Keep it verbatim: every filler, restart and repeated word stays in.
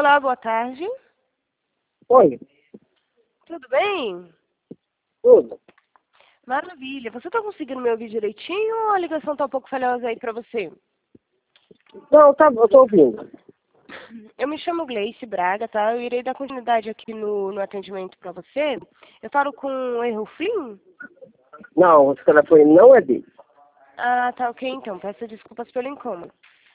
Olá, boa tarde. Oi, Tudo bem? tudo. Maravilha. Você tá conseguindo me ouvir direitinho ou a ligação tá um pouco falhosa aí pra você? Não, tá, eu tô ouvindo. Eu me chamo Gleice Braga, tá? Eu irei dar continuidade aqui no, no atendimento pra você. Eu falo com o Erro Flynn? Não, esse telefone não é dele. Ah, tá ok então. Peço desculpas pelo incômodo.